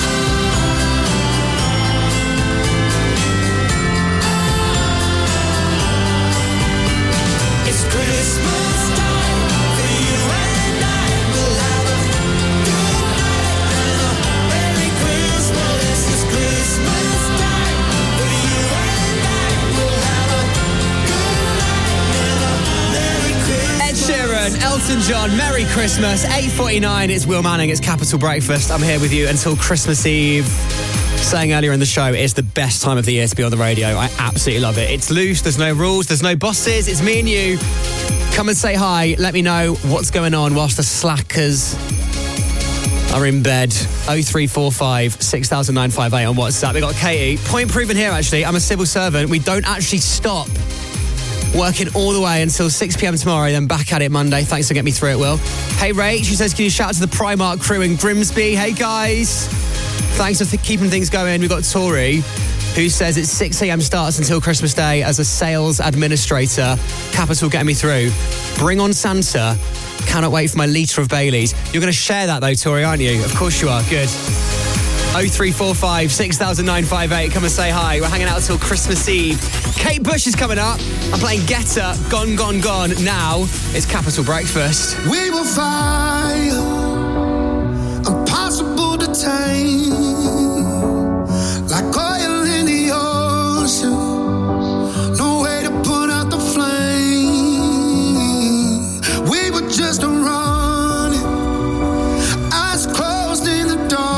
Speaker 7: It's Christmas time for you and I. We'll have a good night and a Merry Christmas. It's Christmas time for you and I. We'll have a good night and a Merry Christmas.
Speaker 6: Ed Sheeran, Elton John, Merry Christmas. 8:49, it's Will Manning, it's Capital Breakfast. I'm here with you until Christmas Eve. Saying earlier in the show, it's the best time of the year to be on the radio. I absolutely love it. It's loose, there's no rules, there's no bosses, it's me and you. Come and say hi, let me know what's going on whilst the slackers are in bed. 0345 6958 on WhatsApp. We got Katie. Point proven here, actually. I'm a civil servant. We don't actually stop working all the way until 6 p.m. tomorrow, then back at it Monday. Thanks for getting me through it, Will. Hey, Ray, she says, can you shout out to the Primark crew in Grimsby? Hey, guys. Thanks for keeping things going. We've got Tori, who says it's 6 a.m. starts until Christmas Day as a sales administrator. Capital getting me through. Bring on Santa. Cannot wait for my litre of Baileys. You're going to share that, though, Tori, aren't you? Of course you are. Good. 0345 6958. Come and say hi. We're hanging out until Christmas Eve. Kate Bush is coming up. I'm playing Getter, Gone, Gone, Gone. Now it's Capital Breakfast.
Speaker 28: We will fire, impossible to tame, like oil in the ocean. No way to put out the flame. We were just running, eyes closed in the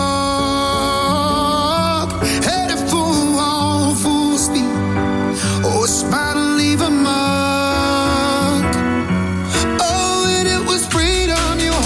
Speaker 28: dark, headed for a wall full speed. Oh, it's about to leave a mark. Oh, and it was freedom you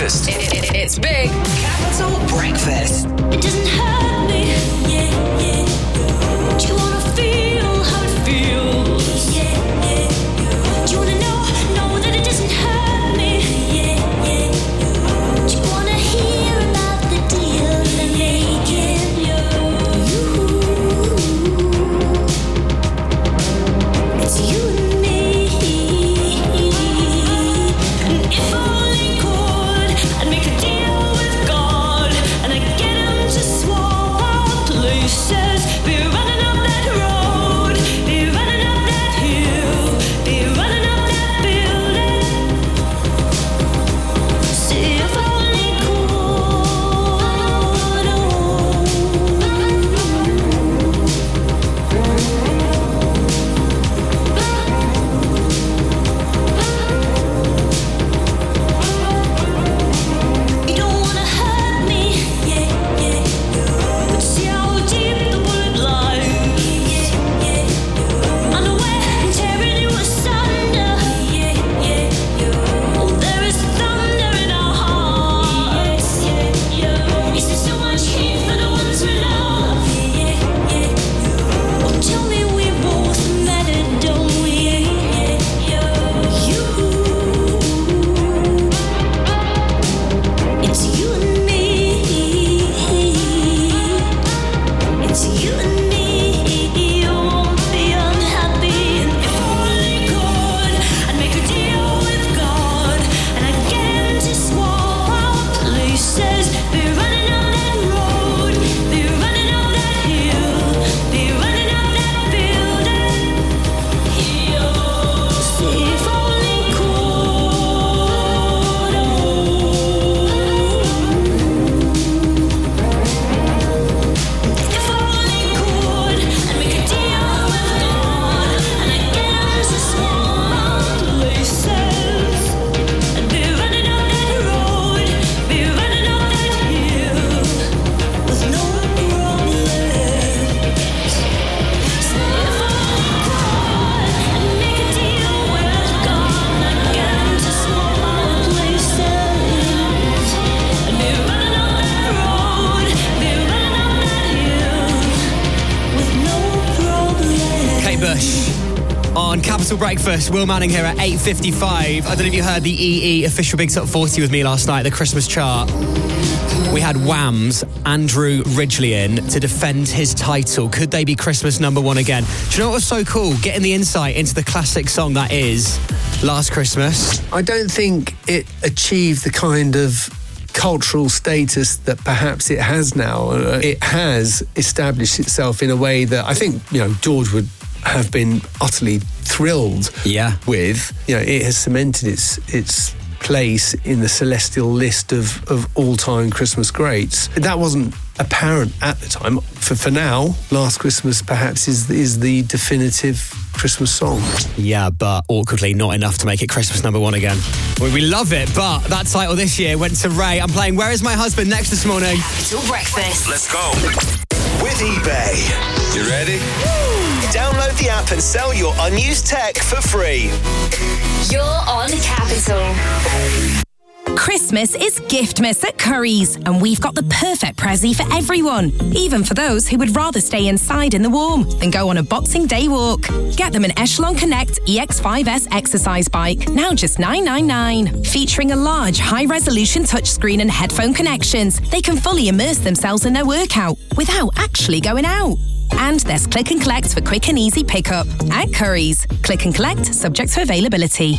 Speaker 2: Breakfast.
Speaker 3: It's big.
Speaker 5: Capital Breakfast.
Speaker 10: It doesn't hurt me. Yeah, yeah. Do you wanna feel how it feels? Yeah, yeah. Do you wanna know that it doesn't hurt me? Yeah, yeah. Do you wanna hear about the deal they're making? It's you and me. And if only could, I'd make a deal with God, and I'd get him to swap our places. Be running up that road, be running up that hill, be running up that building. See if only you don't wanna hurt me, yeah, yeah. But see how deep the bullet lies, yeah, yeah. Unaware and tearing you asunder, yeah, yeah. Oh, there is thunder in our hearts, yeah, yeah. Is there so much heat for the ones we love, yeah, yeah. Oh, tell me we both met it, don't we, yeah, yeah. You. It's you and me. It's you and me. You won't be unhappy. And if only could, I'd make a deal with God, and I'd get him to swap our places. Be running up that road, be running up that hill, be running up that building. See if only if only could, I'd make a deal with God, and I'd get him to swap our places. I'd be running up that road, be running up that hill, with no problems. See if only could, I'd make a deal with God, and I'd get him to swap our places. I'd be running up that road, be running up that hill, with no problems.
Speaker 6: Kate Bush on Capital Breakfast. Will Manning here at 8:55. I don't know if you heard the EE official Big Top 40 with me last night, the Christmas chart. We had Wham's Andrew Ridgeley in to defend his title. Could they be Christmas number one again? Do you know what was so cool? Getting the insight into the classic song that is Last Christmas.
Speaker 8: I don't think it achieved the kind of cultural status that perhaps it has now. It has established itself in a way that I think, George would have been utterly thrilled with. It has cemented its place in the celestial list of all-time Christmas greats. That wasn't apparent at the time. For now, Last Christmas perhaps is the definitive Christmas song.
Speaker 6: Yeah, but awkwardly not enough to make it Christmas number one again. Well, we love it, but that title this year went to Ray. I'm playing Where Is My Husband next this morning.
Speaker 1: Capital Breakfast.
Speaker 2: Let's go. With eBay. You ready? Download the app and sell your unused tech for free.
Speaker 1: You're on Capital.
Speaker 9: Christmas is Giftmas at Currys, and we've got the perfect prezi for everyone, even for those who would rather stay inside in the warm than go on a Boxing Day walk. Get them an Echelon Connect EX5S exercise bike, now just $999. Featuring a large, high-resolution touchscreen and headphone connections, they can fully immerse themselves in their workout without actually going out. And there's Click and Collect for quick and easy pickup at Currys. Click and Collect, subject to availability.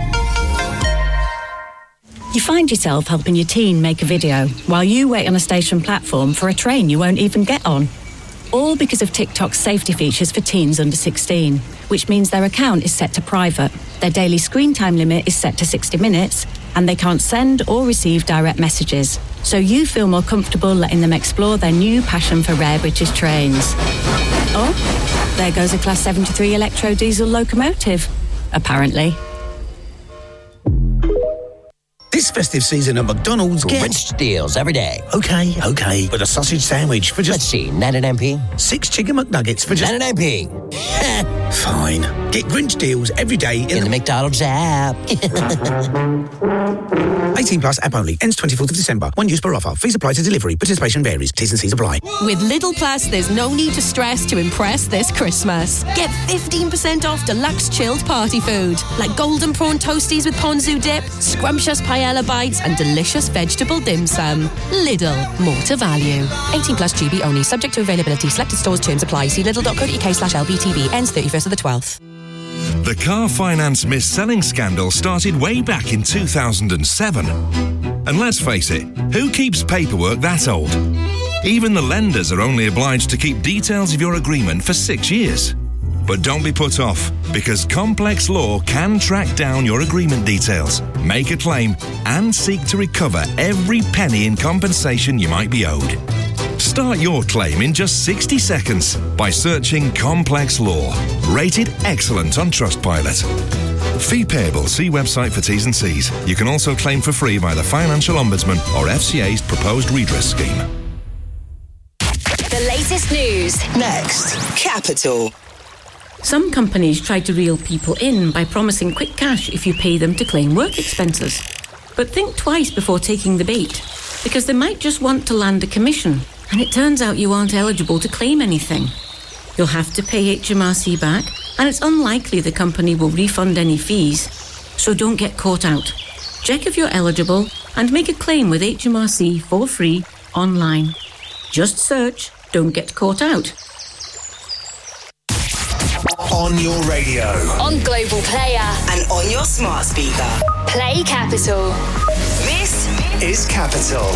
Speaker 12: You find yourself helping your teen make a video while you wait on a station platform for a train you won't even get on. All because of TikTok's safety features for teens under 16, which means their account is set to private, their daily screen time limit is set to 60 minutes, and they can't send or receive direct messages. So you feel more comfortable letting them explore their new passion for rare British trains. Oh, there goes a Class 73 electro-diesel locomotive, apparently.
Speaker 21: This festive season at McDonald's, get
Speaker 22: rich deals every day.
Speaker 21: Okay. With a sausage sandwich for just...
Speaker 22: Let's see, 99p?
Speaker 21: 6 chicken McNuggets for just...
Speaker 22: 99p.
Speaker 21: Fine. Get Grinch deals every day in the
Speaker 4: McDonald's app.
Speaker 21: 18 plus app only. Ends 24th of December. One use per offer. Fees apply to delivery. Participation varies. T's and C's apply.
Speaker 11: With Lidl Plus, there's no need to stress to impress this Christmas. Get 15% off deluxe chilled party food, like golden prawn toasties with ponzu dip, scrumptious paella bites, and delicious vegetable dim sum. Lidl, more to value. 18 plus GB only, subject to availability. Selected stores, terms apply. See lidl.co.uk/LBTV. Ends 31st of the 12th.
Speaker 13: The car finance mis-selling scandal started way back in 2007. And let's face it, who keeps paperwork that old? Even the lenders are only obliged to keep details of your agreement for 6 years. But don't be put off, because Complex Law can track down your agreement details, make a claim, and seek to recover every penny in compensation you might be owed. Start your claim in just 60 seconds by searching Complex Law. Rated excellent on Trustpilot. Fee payable. See website for T's and C's. You can also claim for free via the Financial Ombudsman or FCA's proposed redress scheme.
Speaker 1: The latest news.
Speaker 5: Next, Capital.
Speaker 12: Some companies try to reel people in by promising quick cash if you pay them to claim work expenses. But think twice before taking the bait, because they might just want to land a commission, and it turns out you aren't eligible to claim anything. You'll have to pay HMRC back, and it's unlikely the company will refund any fees, so don't get caught out. Check if you're eligible and make a claim with HMRC for free online. Just search "Don't Get Caught Out."
Speaker 2: On your radio.
Speaker 1: On Global Player.
Speaker 5: And on your smart speaker.
Speaker 1: Play Capital.
Speaker 2: This is Capital.